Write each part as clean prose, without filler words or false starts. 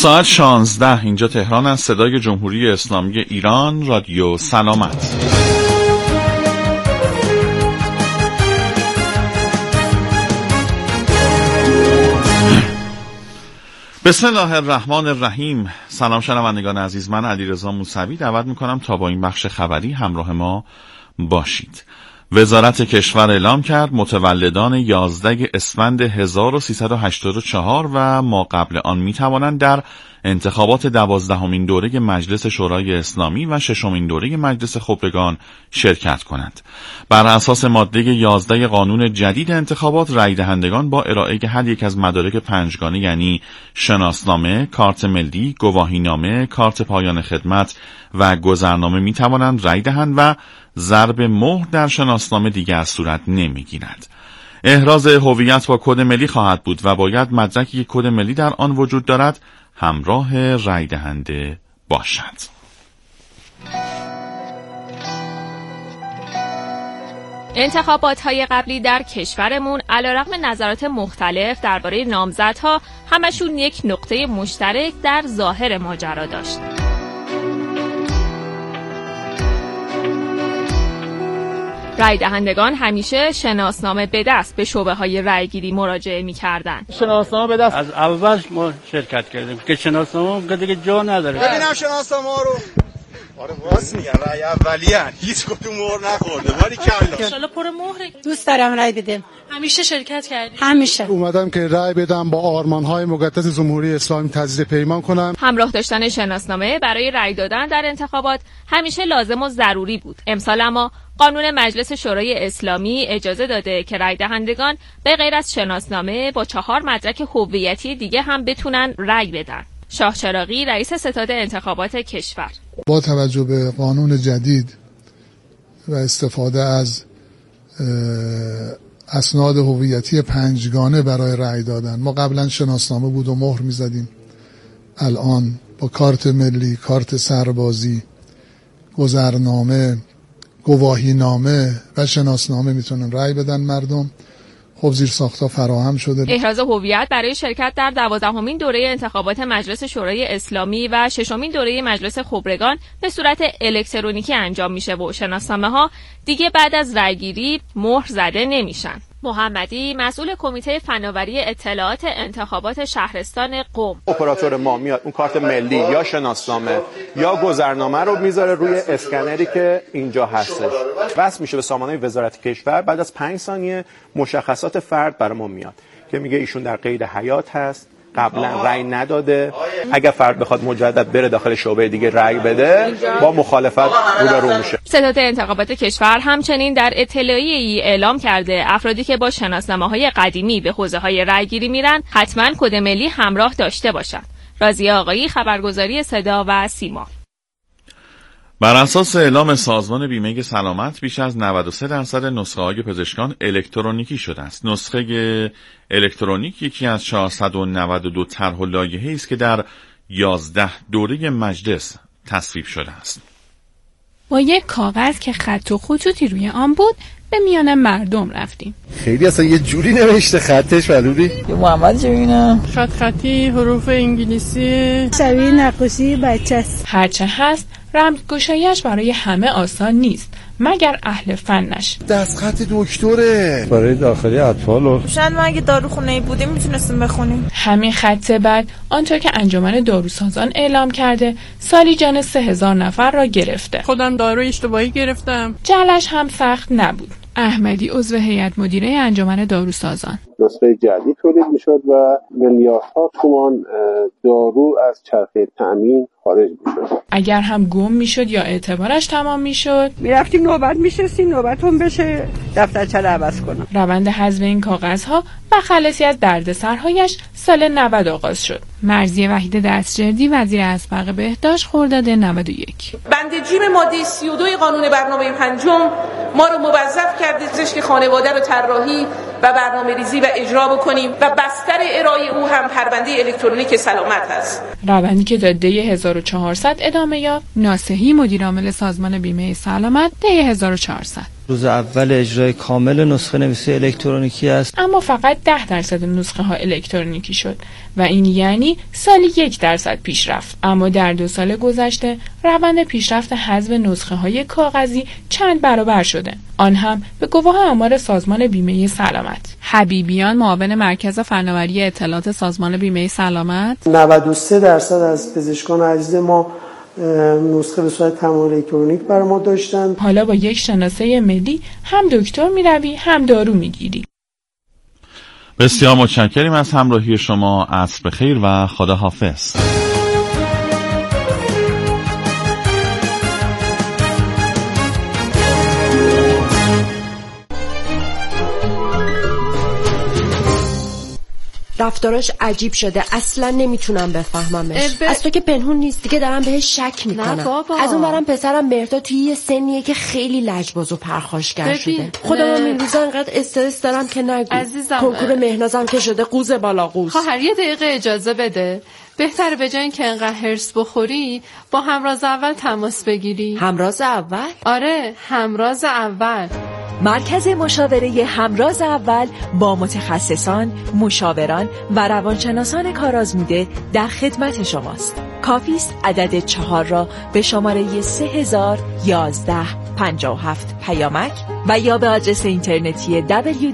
ساعت 16 اینجا تهران است. صدای جمهوری اسلامی ایران، رادیو سلامت. بسم الله الرحمن الرحیم. سلام شنوندگان عزیز، من علیرضا موسوی دعوت میکنم تا با این بخش خبری همراه ما باشید. وزارت کشور اعلام کرد متولدان 11 اسفند 1384 و ما قبل آن میتوانند در انتخابات 12مین دوره مجلس شورای اسلامی و 6مین دوره مجلس خبرگان شرکت کنند. بر اساس ماده 11 قانون جدید انتخابات، رای دهندگان با ارائه هر یک از مدارک پنجگانه یعنی شناسنامه، کارت ملی، گواهینامه، کارت پایان خدمت و گذرنامه میتوانند رای دهند و ضرب مهر در شناسنامه دیگر صورت نمیگیرد. احراز هویت با کد ملی خواهد بود و باید مدرکی که کد ملی در آن وجود دارد همراه رای دهنده باشد. انتخابات‌های قبلی در کشورمون علیرغم نظرات مختلف درباره نامزدها همشون یک نقطه مشترک در ظاهر ماجرا داشت. رای دهندگان همیشه شناسنامه به دست به شعبه‌های رایگیری مراجعه می‌کردند. شناسنامه به دست از اول ما شرکت کردیم که شناسنامه دیگه جا نداره. ببینم شناسنامه رو. آره واسه میگم رای اولیه هیچ کدوم مهر نخورده. ولی کلا ان شاءالله پر مهر. دوست دارم رای بدم. همیشه شرکت کردیم. همیشه اومدم که رای بدم، با آرمان‌های مقدس جمهوری اسلامی تجدید پیمان کنم. همراه داشتن شناسنامه برای رای دادن در انتخابات همیشه لازم و ضروری بود. امسال اما قانون مجلس شورای اسلامی اجازه داده که رای دهندگان به غیر از شناسنامه با 4 مدرک هویتی دیگه هم بتونن رای بدن. شاه چراغی رئیس ستاد انتخابات کشور: با توجه به قانون جدید و استفاده از اسناد هویتی پنجگانه برای رای دادن، ما قبلا شناسنامه بود و مهر می‌زدیم، الان با کارت ملی، کارت سربازی، گذرنامه، گواهینامه و شناسنامه میتونن رای بدن مردم. خب زیر ساخت‌ها فراهم شده. احراز هویت برای شرکت در 12مین دوره انتخابات مجلس شورای اسلامی و 6مین دوره مجلس خبرگان به صورت الکترونیکی انجام میشه و شناسنامه‌ها دیگه بعد از رایگیری مهر زده نمیشن. محمدی مسئول کمیته فناوری اطلاعات انتخابات شهرستان قم: اپراتور ما میاد اون کارت ملی یا شناسنامه یا گذرنامه رو میذاره روی اسکنری که اینجا هستش، وصل میشه به سامانه وزارت کشور. بعد از 5 ثانیه مشخصات فرد برای ما میاد که میگه ایشون در قید حیات هست، قبلا رأی نداده، اگر فرد بخواد مجدد بره داخل شعبه دیگه رأی بده با مخالفت روبرو میشه. ستاد انتخابات کشور همچنین در اطلاعیه‌ای اعلام کرده افرادی که با شناسنامه‌های قدیمی به حوزه‌های رأیگیری میرن حتما کد ملی همراه داشته باشند. راضیه آقایی، خبرگزاری صدا و سیما. بر اساس اعلام سازمان بیمه سلامت بیش از 93% نسخه‌های پزشکان الکترونیکی شده است. نسخه الکترونیک یکی از 492 طرح و لایحه‌ای است که در 11 دوره مجلس تصویب شده است. با یک کاغذ که خط و خطوطی روی آن بود به میان مردم رفتیم. خیلی اصلا یه جوری نوشته خطش ولوری. یه محمد چه ببینم؟ خطی، حروف انگلیسی، شبیه نقاشی بچه‌ست. هرچه هست رمزگشایی‌اش برای همه آسان نیست مگر اهل فنش. دستخط دکتره برای داخلی اطفال. شاید ما اگه داروخونه بودیم میتونستیم بخونیم. همین خط بعد آنطور که انجمن داروسازان اعلام کرده سالی جان 3000 نفر را گرفته. خودم دارو اشتباهی گرفتم. جلش هم سخت نبود. احمدی عضو هیئت مدیره انجمن داروسازان: نسخه جدید تولید میشد و میلیاردها تومان دارو از چرخه تأمین خارج میشد. اگر هم گم میشد یا اعتبارش تمام میشد میرفتیم نوبت میشستیم نوبتون بشه دفترچه رو عوض کنم. روند حذف این کاغذها و خلاصی از دردسرهایش سال 90 آغاز شد. مرضیه وحید دستجردی وزیر اسبق بهداشت خرداد 91: بند جیم ماده 32 قانون برنامه پنجم ما رو موظف کرده پزشک خانواده رو طراحی و برنامه‌ریزی و اجرا بکنیم و بستر ارائه او هم پرونده الکترونیک سلامت است. روندی که تا دی 1400 ادامه یافت. ناصحی مدیر عامل سازمان بیمه سلامت: دی 1400: روز اول اجرای کامل نسخه نویسی الکترونیکی است، اما فقط 10% نسخه ها الکترونیکی شد و این یعنی سالی 1% پیشرفت. اما در 2 سال گذشته روند پیشرفت حذف نسخه های کاغذی چند برابر شده، آن هم به گواه آمار سازمان بیمه سلامت. حبیبیان، معاون مرکز فناوری اطلاعات سازمان بیمه سلامت: 93% از پزشکان عزیز ما نسخه به صورت تمام الکترونیک برای ما داشتن. حالا با یک شناسه ملی هم دکتر میروی هم دارو میگیری. بسیار متشکریم از همراهی شما. عصر بخیر و خدا حافظ. رفتاراش عجیب شده، اصلا نمیتونم بفهممش. از تو که پنهون نیست دیگه، دارم بهش شک میکنم. از اون برم پسرم مهرداد توی یه سنیه که خیلی لجباز و پرخاشگر شده. خودم این روزا انقدر استرس دارم که نگو. عزیزم، کنکور مهنازم که شده قوز بالا قوز. خواهر یه دقیقه اجازه بده. بهتره به جای اینکه انقدر هرس بخوری با همراز اول تماس بگیری. همراز اول؟ آره، همراز اول. مرکز مشاوره همراز اول با متخصصان، مشاوران و روانشناسان کارآزموده در خدمت شماست. کافی است عدد 4 را به شماره 301157 پیامک و یا به آدرس اینترنتی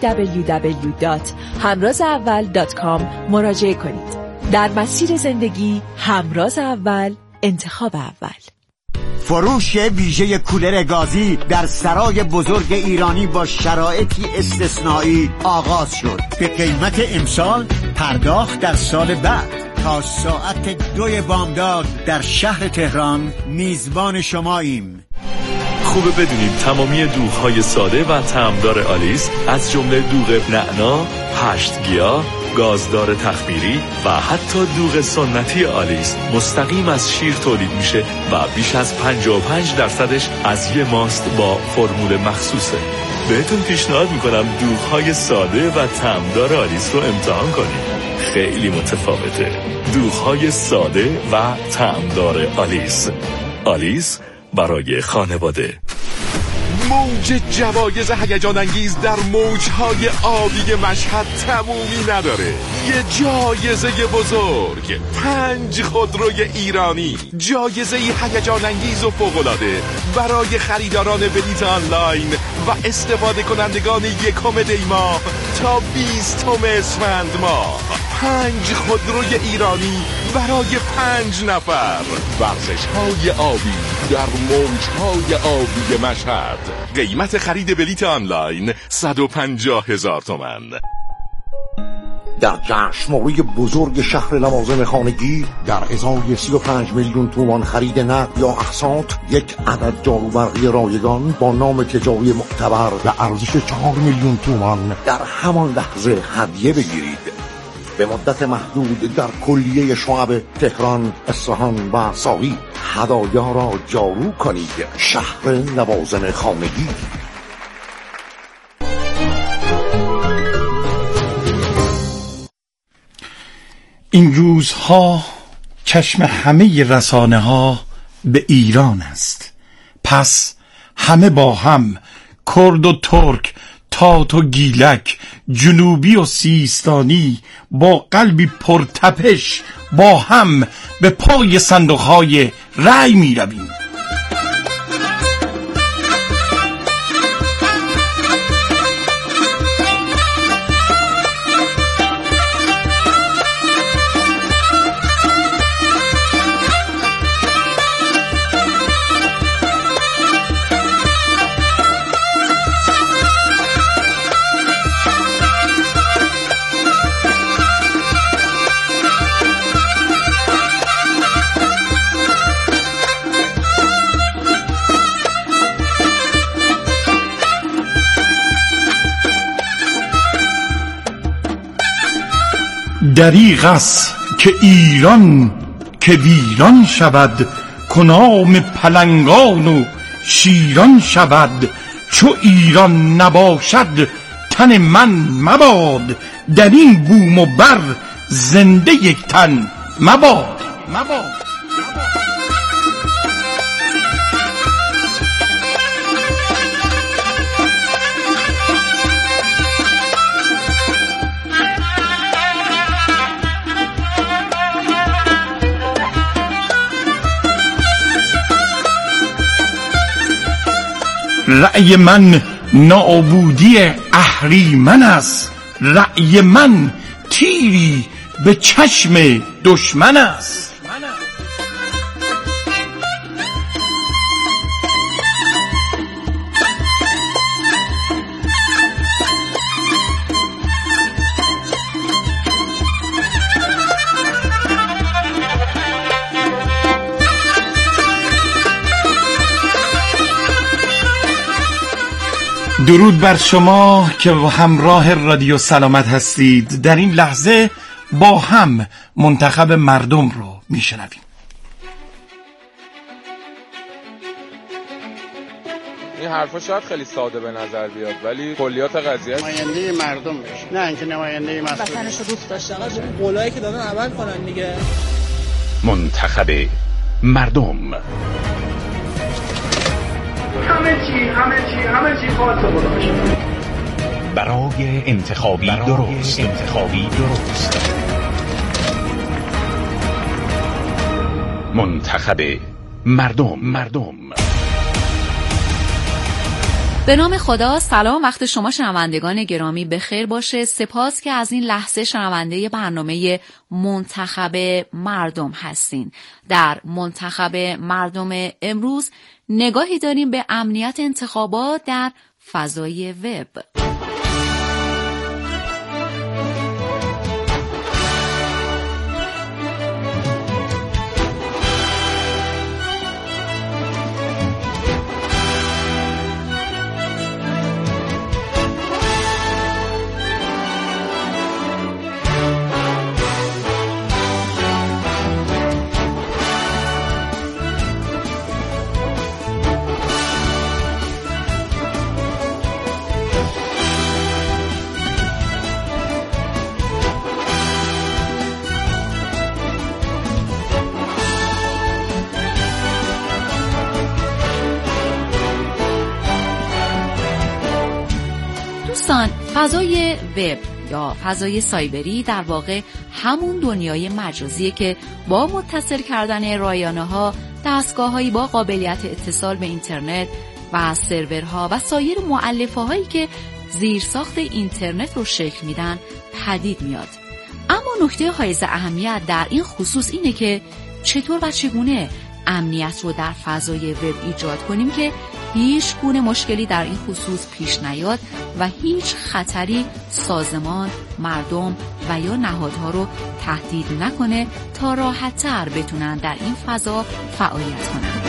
www.hamrazaval.com مراجعه کنید. در مسیر زندگی همراز اول، انتخاب اول. فروش ویژه کولر گازی در سرای بزرگ ایرانی با شرایطی استثنایی آغاز شد. به قیمت امسال، پرداخت در سال بعد. تا ساعت 2 بامداد در شهر تهران میزبان شماییم. خوبه بدونید تمامی دوغ‌های ساده و طعمدار آلیس از جمله دوغ نعنا، 8 گیاه، گازدار تخمیری و حتی دوغ سنتی آلیس مستقیم از شیر تولید میشه و بیش از 55% از یه ماست با فرمول مخصوصه. بهتون پیشنهاد میکنم دوغ‌های ساده و طعمدار آلیس رو امتحان کنید. خیلی متفاوته. دوغ‌های ساده و طعمدار آلیس. آلیس برای خانواده. موج جوایز هیجان انگیز در موجهای آبی مشهد تمومی نداره. یه جایزه بزرگ، 5 خودروی ایرانی، جایزه هیجان انگیز و فوق‌العاده برای خریداران بلیط آنلاین و استفاده کنندگان 1 دی ماه تا 20 اسفند ماه. 5 خودروی ایرانی برای 5 نفر. ورزش‌های آبی در موجهای آبی مشهد. قیمت خرید بلیط آنلاین 150,000 تومان. در جشنواره بزرگ شهر لوازم خانگی در ازای 35 میلیون تومان خرید نقد یا اقساط، 1 عدد جاروبرقی رایگان با نام تجاری معتبر به ارزش 4 میلیون تومان در همان لحظه هدیه بگیرید. به مدت محدود در کلیه شعب تهران، اصفهان و ساری هدایا را جارو کنید. شهر لوازم خانگی. این روزها چشم همه رسانه ها به ایران است. پس همه با هم، کرد و ترک، تات و گیلک، جنوبی و سیستانی، با قلبی پرتپش با هم به پای صندوقهای رأی می رویم. دریغ است که ایران که ویران شود، کنام پلنگان و شیران شود. چو ایران نباشد تن من مباد، در این بوم و بر زنده یک تن مباد. رأی من نابودی اهریمن است، رأی من تیری به چشم دشمن است. درود بر شما که همراه رادیو سلامت هستید. در این لحظه با هم منتخب مردم رو میشنویم. این حرفا شاید خیلی ساده به نظر بیاد ولی کلیات قضیه نماینده مردم بشه، نه اینکه نماینده مسئول. وطنشو دوست داشته آقا، قولایی که دادن عمل کنن دیگه. منتخب مردم. همه چی خاص خدا برای انتخابی درست. منتخب مردم. به نام خدا. سلام، وقت شما شنوندگان گرامی بخیر باشه. سپاس که از این لحظه شنونده برنامه منتخب مردم هستین. در منتخب مردم امروز نگاهی داریم به امنیت انتخابات در فضای وب. فضای وب یا فضای سایبری در واقع همون دنیای مجازیه که با متصل کردن رایانه‌ها، دستگاه‌هایی با قابلیت اتصال به اینترنت و سرورها و سایر مؤلفه‌هایی که زیرساخت اینترنت رو شکل میدن پدید میاد. اما نکته حائز اهمیت در این خصوص اینه که چطور و چگونه امنیت رو در فضای وب ایجاد کنیم که هیچ گونه مشکلی در این خصوص پیش نیاد و هیچ خطری سازمان، مردم و یا نهادها رو تهدید نکنه تا راحت‌تر بتونن در این فضا فعالیت کنن.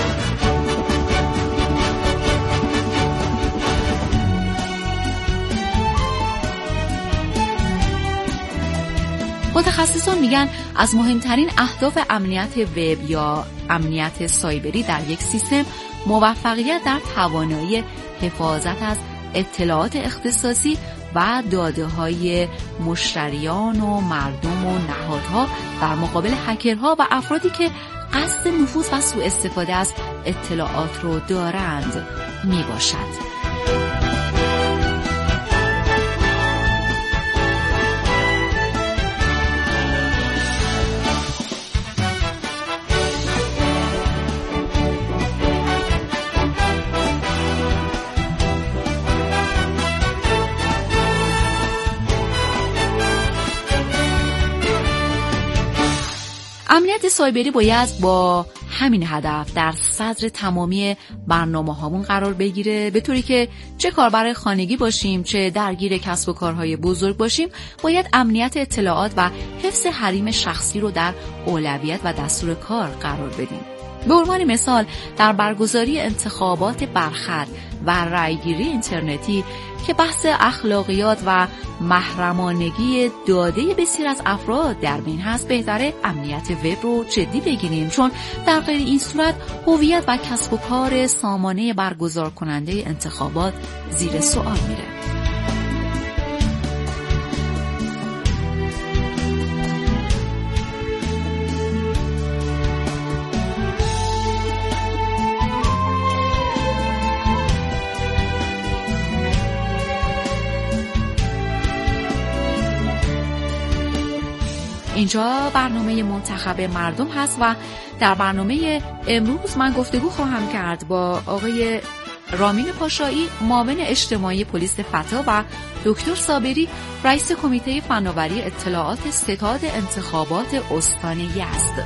متخصصان میگن از مهمترین اهداف امنیت وب یا امنیت سایبری در یک سیستم موفقیت در توانایی حفاظت از اطلاعات اختصاصی و داده‌های مشتریان و مردم و نهادها در مقابل هکرها و افرادی که قصد نفوذ و سوء استفاده از اطلاعات رو دارند می باشد. امنیت سایبری باید با همین هدف در صدر تمامی برنامه‌هامون قرار بگیره، به طوری که چه کاربر خانگی باشیم چه درگیر کسب و کارهای بزرگ باشیم باید امنیت اطلاعات و حفظ حریم شخصی رو در اولویت و دستور کار قرار بدیم. به عنوان مثال در برگزاری انتخابات برخط و رأیگیری اینترنتی که بحث اخلاقیات و محرمانگی داده بسیار از افراد در بین هست، بهتره امنیت وب رو جدی بگیریم، چون در غیر این صورت هویت و کسب و کار سامانه برگزار کننده انتخابات زیر سوال میره. اینجا برنامه منتخب مردم هست و در برنامه امروز من گفتگو خواهم کرد با آقای رامین پاشایی معاون اجتماعی پلیس فتا و دکتر صابری رئیس کمیته فناوری اطلاعات ستاد انتخابات استان یزد.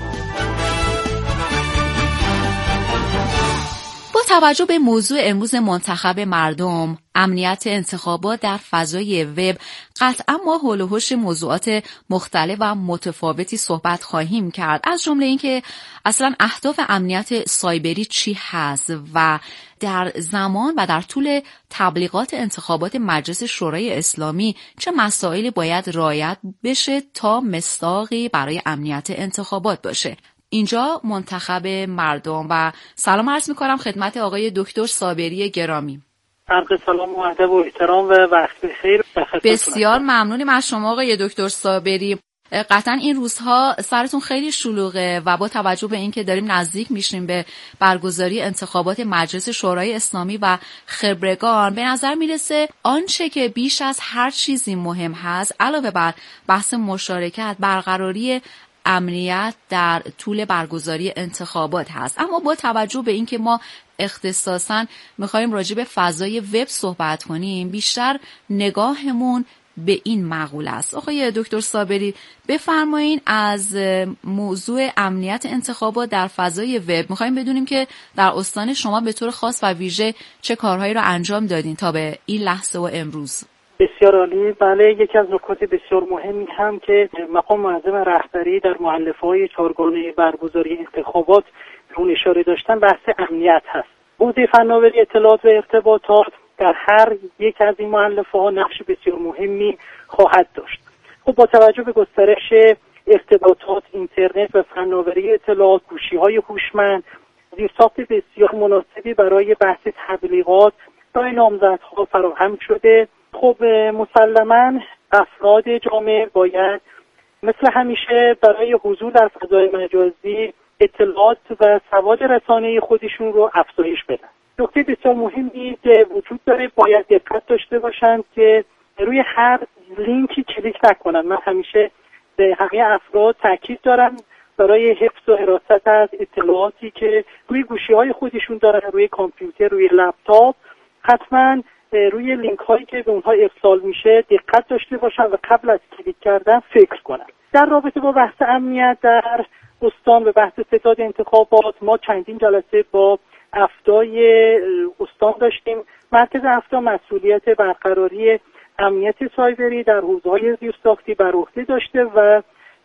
با توجه به موضوع امروز منتخب مردم، امنیت انتخابات در فضای وب، قطعا ما حول و حوش موضوعات مختلف و متفاوتی صحبت خواهیم کرد، از جمله اینکه اصلا اهداف امنیت سایبری چی هست و در زمان و در طول تبلیغات انتخابات مجلس شورای اسلامی چه مسائلی باید رعایت بشه تا مصداقی برای امنیت انتخابات باشه. اینجا منتخب مردم و سلام عرض می‌کنم خدمت آقای دکتر صابری گرامی. عرض سلام و ادب و احترام و وقت بخیر. بسیار ممنونیم از شما آقای دکتر صابری. قطعا این روزها سرتون خیلی شلوغه و با توجه به اینکه داریم نزدیک میشیم به برگزاری انتخابات مجلس شورای اسلامی و خبرگان، به نظر میرسه آنچه که بیش از هر چیزی مهم هست علاوه بر بحث مشارکت، برقراری امنیت در طول برگزاری انتخابات هست. اما با توجه به اینکه ما اختصاصاً می‌خوایم راجع به فضای وب صحبت کنیم، بیشتر نگاهمون به این مقوله است. آقای دکتر صابری بفرمایین از موضوع امنیت انتخابات در فضای وب می‌خوایم بدونیم که در استان شما به طور خاص و ویژه چه کارهایی را انجام دادین تا به این لحظه و امروز. بسیار عالی. بله، یکی از نکات بسیار مهمی هم که مقام معظم رهبری در مؤلفه‌های چهارگانه برگزاری انتخابات اون اشاره داشتن بحث امنیت هست. حوزه فناوری اطلاعات و ارتباطات در هر یک از این مؤلفه‌ها نقش بسیار مهمی خواهد داشت. خب با توجه به گسترش ارتباطات، اینترنت و فناوری اطلاعات، گوشی‌های هوشمند، زیرساخت بسیار مناسبی برای بحث تبلیغات برای نامزدها فراهم شده. خب مسلماً افراد جامعه باید مثل همیشه برای حضور در فضای مجازی اطلاعات و سواد رسانه‌ای خودشون رو افزایش بدن. نکته بسیار مهمی که وجود داره، باید دقت داشته باشند که روی هر لینکی کلیک نکنن. من همیشه به همه افراد تاکید دارم برای حفظ و حراست از اطلاعاتی که روی گوشی‌های خودشون دارن، روی کامپیوتر، روی لپتاپ، حتما روی لینک هایی که به اونها ارسال میشه دقت داشته باشن و قبل از کلیک کردن فکر کنن. در رابطه با بحث امنیت در استان و بحث ستاد انتخابات، ما چندین جلسه با افتای استان داشتیم. مرکز افتا مسئولیت برقراری امنیت سایبری در حوزه‌های زیرساختی بر عهده داشته و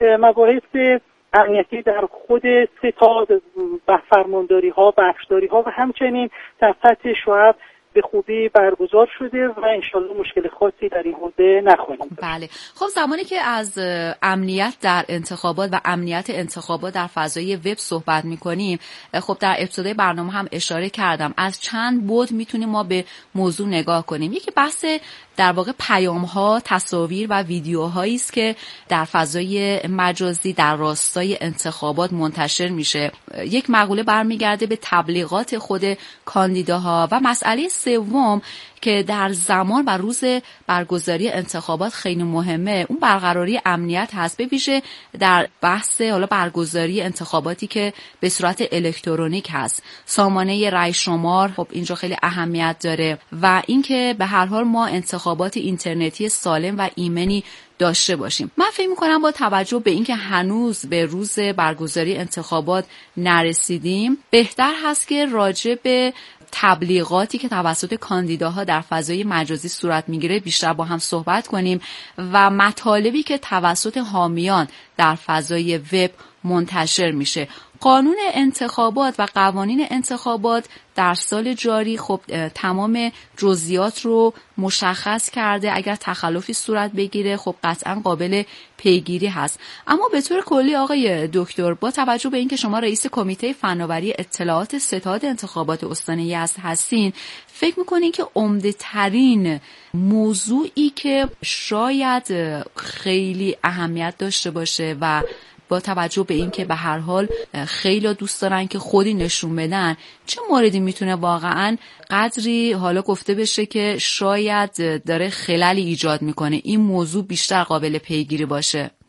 مباحث امنیتی در خود ستاد، فرمانداری‌ها، بخشداری‌ها و همچنین در سطح شعب به خوبی برگزار شده و انشالله مشکل خاصی در این حوزه نخواهیم. بله. خب زمانی که از امنیت در انتخابات و امنیت انتخابات در فضای وب صحبت می‌کنیم، خب در ابتدای برنامه هم اشاره کردم از چند بعد میتونیم ما به موضوع نگاه کنیم. یکی بحث در واقع پیام‌ها، تصاویر و ویدیوهایی است که در فضای مجازی در راستای انتخابات منتشر میشه. یک مقوله برمیگرده به تبلیغات خود کاندیداها و مسئله سوم که در زمان و روز برگزاری انتخابات خیلی مهمه، اون برقراری امنیت هست، به ویژه در بحث حالا برگزاری انتخاباتی که به صورت الکترونیک هست. سامانه رای شمار خب اینجا خیلی اهمیت داره و اینکه به هر حال ما انتخابات اینترنتی سالم و ایمنی داشته باشیم. من فکر می‌کنم با توجه به اینکه هنوز به روز برگزاری انتخابات نرسیدیم، بهتر هست که راجع به تبلیغاتی که توسط کاندیداها در فضای مجازی صورت میگیره بیشتر با هم صحبت کنیم و مطالبی که توسط حامیان در فضای وب منتشر میشه. قانون انتخابات و قوانین انتخابات در سال جاری خب تمام جزئیات رو مشخص کرده. اگر تخلفی صورت بگیره خب قطعا قابل پیگیری هست. اما به طور کلی آقای دکتر، با توجه به اینکه شما رئیس کمیته فناوری اطلاعات ستاد انتخابات استان یزد هستین، فکر میکنین که عمده ترین موضوعی که شاید خیلی اهمیت داشته باشه و با توجه به اینکه به هر حال خیلی دوست دارن که خودی نشون بدن، چه موردی میتونه واقعا قدری حالا گفته بشه که شاید داره خللی ایجاد میکنه این موضوع بیشتر قابل پیگیری باشه؟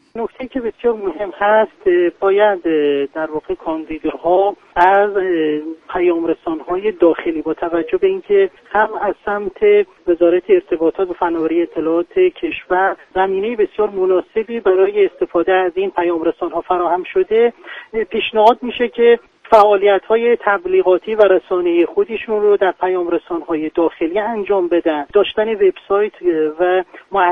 نکته که بسیار مهم هست، باید در واقع کاندیداها از پیام‌رسان‌های داخلی با توجه به اینکه هم از سمت وزارت ارتباطات و فناوری اطلاعات کشور زمینه بسیار مناسبی برای استفاده از این پیام‌رسان‌ها فراهم شده، پیشنهاد میشه که فعالیت‌های تبلیغاتی و رسانه‌ای خودشون رو در پیام‌رسان‌های داخلی انجام بدن. داشتن وبسایت و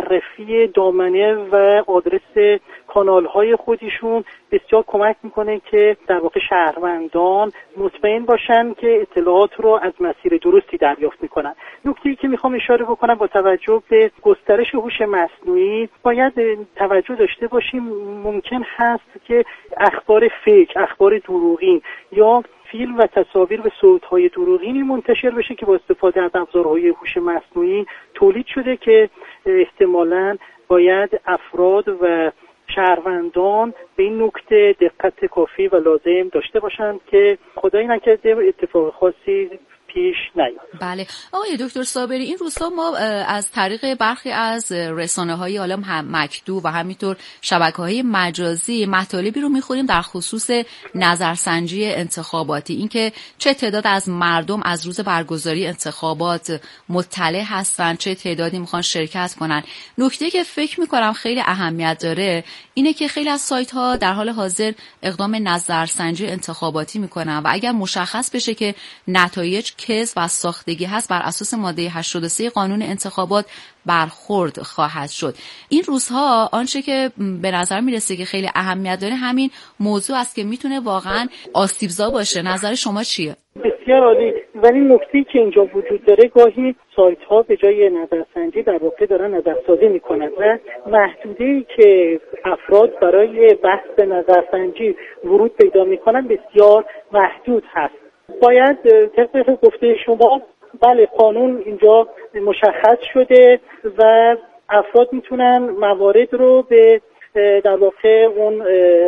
معرفی دامنه و آدرس کانال‌های خودشون بسیار کمک میکنه که در واقع شهروندان مطمئن باشن که اطلاعات رو از مسیر درستی دریافت میکنن. نکته‌ای که میخوام اشاره بکنم، با توجه به گسترش هوش مصنوعی باید توجه داشته باشیم ممکن هست که اخبار فیک، اخبار دروغین یا فیلم و تصاویر و صوت‌های دروغینی منتشر بشه که با استفاده از ابزارهای هوش مصنوعی تولید شده که احتمالاً باید افراد و شهروندان به این نکته دقت کافی و لازم داشته باشند که خدایی نکرده اتفاق خاصی پیش نیاد. بله آقای دکتر صابری، این روزها ما از طریق برخی از رسانه‌های عالم هم مکتوب و همینطور شبکه‌های مجازی مطالبی رو می‌خونیم در خصوص نظرسنجی انتخاباتی، اینکه چه تعداد از مردم از روز برگزاری انتخابات مطلع هستن، چه تعدادی میخوان شرکت کنن. نکته که فکر می‌کنم خیلی اهمیت داره اینه که خیلی از سایت‌ها در حال حاضر اقدام نظرسنجی انتخاباتی می‌کنن و اگر مشخص بشه که نتایج کذب و ساختگی هست، بر اساس ماده 83 قانون انتخابات برخورد خواهد شد. این روزها آنچه که به نظر میرسه که خیلی اهمیت داره همین موضوع است که میتونه واقعا آسیبزا باشه. نظر شما چیه؟ بسیار عالی. ولی نکته‌ای که اینجا وجود داره، گاهی سایت ها به جای نظرسنجی در واقع دارن نظرسازی میکنن و محدوده‌ای که افراد برای بحث نظرسنجی ورود پیدا میکنن بسیار محدود هست. باید طبق گفته شما، بله قانون اینجا مشخص شده و افراد میتونن موارد رو به در واقع اون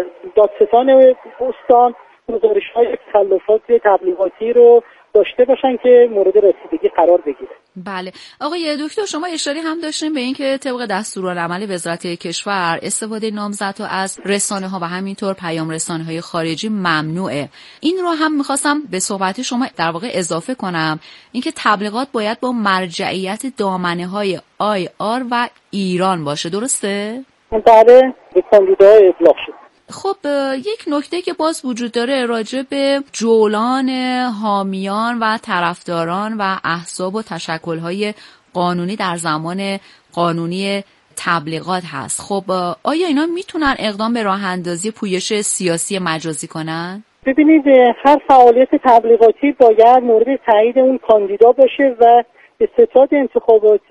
دادستان استان گزارش‌های تخلفات تبلیغاتی رو داشته باشن که مورد رسیدگی قرار بگیره. بله آقای دکتر، شما اشاره هم داشتین به اینکه طبق دستورالعمل وزارت کشور استفاده نامزدها از رسانه‌ها و همینطور پیام رسانه‌های خارجی ممنوعه. این رو هم می‌خواستم به صحبت شما در واقع اضافه کنم، اینکه تبلیغات باید با مرجعیت دامنه‌های IR و ایران باشه، درسته؟ بله، به کاندیداها ابلاغ شد. خب یک نکته که باز وجود داره راجع به جولان حامیان و طرفداران و احزاب و تشکل‌های قانونی در زمان قانونی تبلیغات هست. خب آیا اینا میتونن اقدام به راه اندازی پویش سیاسی مجازی کنن؟ ببینید، هر فعالیت تبلیغاتی باید مورد تایید اون کاندیدا باشه و به ستاد انتخابات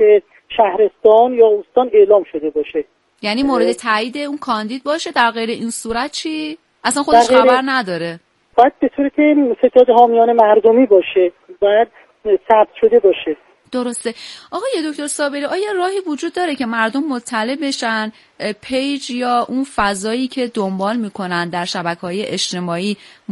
شهرستان یا استان اعلام شده باشه. یعنی مورد تایید اون کاندید باشه، در غیر این صورت چی؟ اصلا خودش خبر نداره. باید به صورت ستاد حامیان مردمی باشه، باید ثبت شده باشه. درسته. آقای دکتر صابری، آیا راهی وجود داره که مردم مطلع بشن پیج یا اون فضایی که دنبال میکنن در شبکه‌های اجتماعی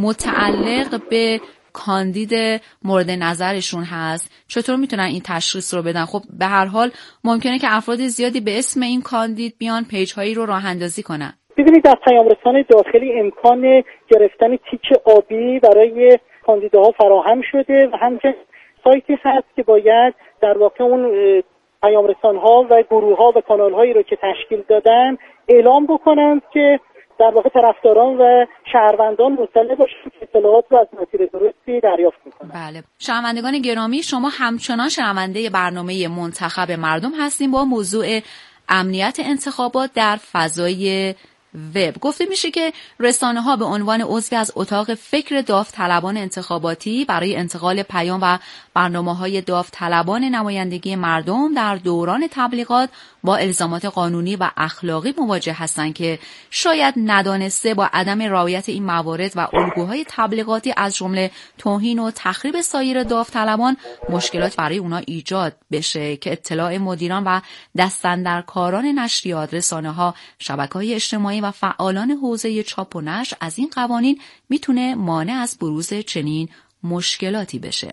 متعلق به کاندید مورد نظرشون هست؟ چطور میتونن این تشخیص رو بدن؟ خب به هر حال ممکنه که افراد زیادی به اسم این کاندید بیان پیج‌هایی رو راه اندازی کنن. ببینید، در پیام‌رسان داخلی امکان گرفتن تیک آبی برای کاندیداها فراهم شده و همچنین سایتی هست که باید در واقع اون پیام‌رسان‌ها و گروه‌ها و کانال‌هایی رو که تشکیل دادن اعلام بکنند که در واقع طرفداران و شهروندان مطلع باشن که اطلاعات رو از مسیر درستی دریافت می‌کنن. بله. شنوندگان گرامی، شما همچنان شنونده برنامه منتخب مردم هستیم با موضوع امنیت انتخابات در فضای وب. گفته میشه که رسانه‌ها به عنوان عضوی از اتاق فکر داوطلبان انتخاباتی برای انتقال پیام و برنامه‌های داوطلبان نمایندگی مردم در دوران تبلیغات با الزامات قانونی و اخلاقی مواجه هستند که شاید ندانسته با عدم رعایت این موارد و الگوهای تبلیغاتی از جمله توهین و تخریب سایر داوطلبان مشکلات برای اونا ایجاد بشه که اطلاع مدیران و دستاندرکاران نشریات، رسانه‌ها، شبکه‌های اجتماعی و فعالان حوزه چاپ و نشر از این قوانین میتونه مانع از بروز چنین مشکلاتی بشه.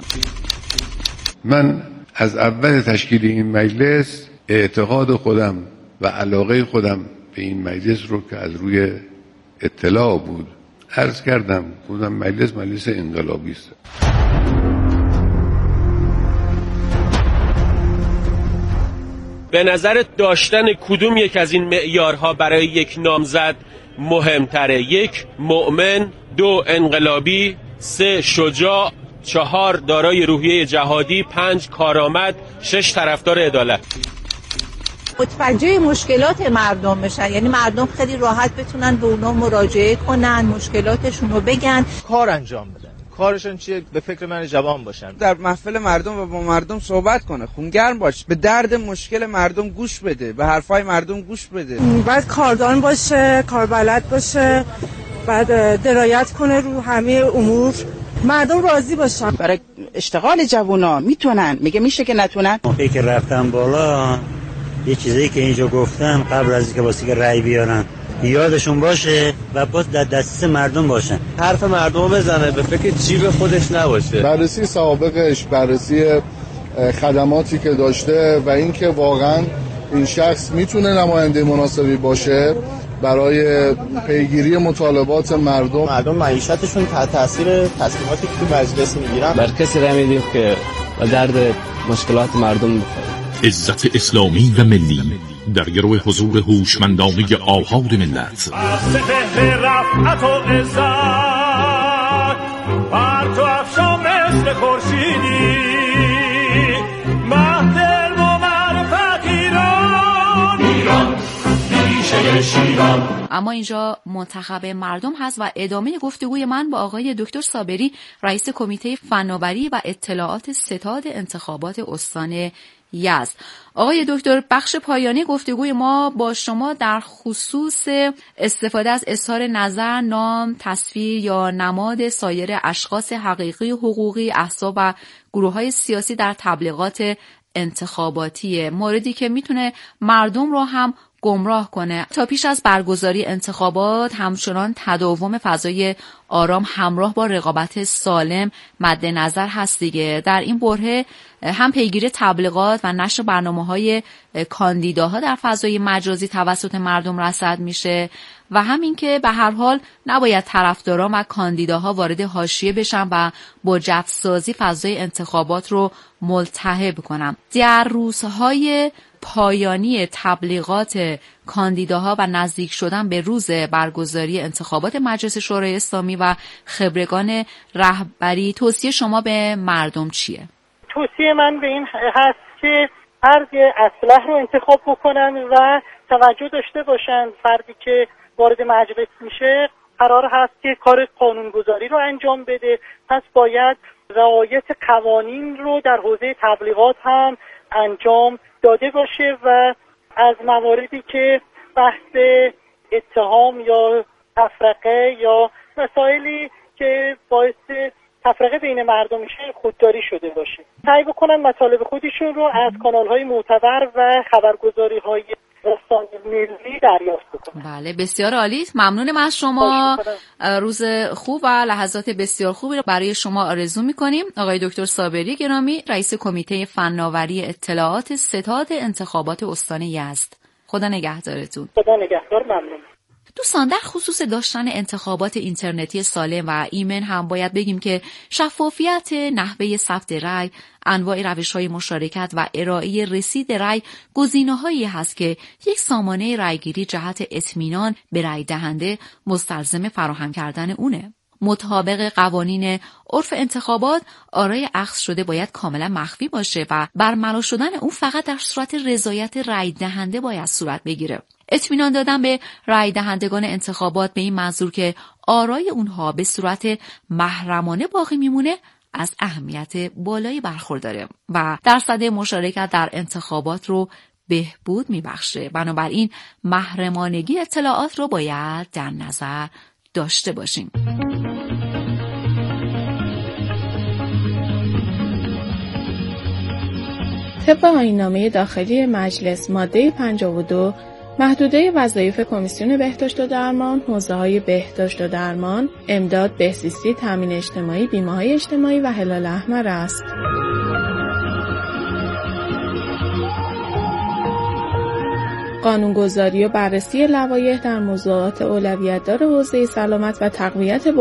من از اول تشکیل این مجلس اعتقاد خودم و علاقه خودم به این مجلس رو که از روی اطلاع بود عرض کردم، بودم مجلس انقلابی است. به نظرت داشتن کدوم یک از این معیارها برای یک نامزد مهمتره؟ 1 مؤمن، 2 انقلابی، 3 شجاع، 4 دارای روحیه جهادی، 5 کارآمد، 6 طرفدار عدالت. متوجه مشکلات مردم بشن، یعنی مردم خیلی راحت بتونن به اونا مراجعه کنن، مشکلاتشون رو بگن، کار انجام بدن. کارشون چیه؟ به فکر من جوان باشن، در محفل مردم و با مردم صحبت کنه، خونگرم باش، به درد مشکل مردم گوش بده، به حرفای مردم گوش بده. باید کاردان باشه، کاربلد باشه، بعد درایت کنه رو همه امور، مردم راضی باشن. برای اشتغال جوونا میتونن، میشه که نتونن. موقعی که رفتن بالا یه چیزایی که اینجا گفتن قبل از اینکه واسه که رأی بیارن یادشون باشه و باز در دسترس مردم باشن. حرف مردم رو بزنه، به فکر جیب خودش نباشه. بررسی سوابقش، بررسی خدماتی که داشته و اینکه واقعا این شخص میتونه نماینده مناسبی باشه برای پیگیری مطالبات مردم معیشتشون تحت تاثیر تصمیماتی که تو مجلس میگیرن. بر کسی رای میدیم که به درد مشکلات مردم بخوره. عزت اسلامی و ملی در گروه حضور هوشمندانه آحاد ملت. سپهر رفعت و عزت بر تو افشان مثل خورشیدی، مهدل و معرفت ایران ریشه شیران. اما اینجا منتخب مردم هست و ادامه گفتگوی من با آقای دکتر صابری، رئیس کمیته فناوری و اطلاعات ستاد انتخابات استان یزد. آقای دکتر، بخش پایانی گفتگوی ما با شما در خصوص استفاده از اظهار نظر، نام، تصویر یا نماد سایر اشخاص حقیقی حقوقی، احزاب و گروه‌های سیاسی در تبلیغات انتخاباتی، موردی که میتونه مردم رو هم گمراه کنه. تا پیش از برگزاری انتخابات همچنان تداوم فضای آرام همراه با رقابت سالم مد نظر هست دیگه. در این بره هم پیگیری تبلیغات و نشر برنامه‌های کاندیداها در فضای مجازی توسط مردم رصد میشه و همین که به هر حال نباید طرفداران و کاندیداها وارد حاشیه بشن و با جفسازی فضای انتخابات رو ملتهب کنن. در روزهای پایانی تبلیغات کاندیداها و نزدیک شدن به روز برگزاری انتخابات مجلس شورای اسلامی و خبرگان رهبری، توصیه شما به مردم چیه؟ توصیه من به این هست که فرد اصلح رو انتخاب بکنن و توجه داشته باشن فردی که وارد مجلس میشه قرار هست که کار قانونگذاری رو انجام بده، پس باید رعایت قوانین رو در حوزه تبلیغات هم انجام داده باشه و از مواردی که بحث اتهام یا تفرقه یا مسائلی که باعث تفرقه بین مردم میشه خودداری شده باشه. سعی بکنن مطالب خودشون رو از کانال‌های معتبر و خبرگزاری‌های رسانه‌ای ملی دریافت بکنن. بله، بسیار عالی. ممنونم از شما. روز خوب و لحظات بسیار خوبی رو برای شما آرزو می‌کنیم. آقای دکتر صابری گرامی، رئیس کمیته فناوری اطلاعات ستاد انتخابات استان یزد. خدا نگهدارتون. خدا نگهدار. ممنون. دوستان، در خصوص داشتن انتخابات اینترنتی سالم و ایمن هم باید بگیم که شفافیت نحوه ثبت رأی، انواع روش‌های مشارکت و ارائه رسید رأی گزینه‌هایی هست که یک سامانه رأیگیری جهت اطمینان به رأی دهنده مستلزم فراهم کردن اونه. مطابق قوانین عرف انتخابات، آرای اخذ شده باید کاملا مخفی باشه و برملا شدن اون فقط در صورت رضایت رأی دهنده باید صورت بگیره. اطمینان دادن به رأی دهندگان انتخابات به این منظور که آرای اونها به صورت محرمانه باقی میمونه از اهمیت بالایی برخورداره و درصد مشارکت در انتخابات رو بهبود میبخشه. بنابراین محرمانگی اطلاعات رو باید در نظر داشته باشیم. طبق آیین‌نامه داخلی مجلس ماده 52 محدوده وظایف کمیسیون بهداشت و درمان، حوزه‌های بهداشت و درمان، امداد بهزیستی، تامین اجتماعی، بیمه‌های اجتماعی و هلال احمر است. قانونگذاری و بررسی لوایح در موضوعات اولویت‌دار حوزه سلامت و تقویت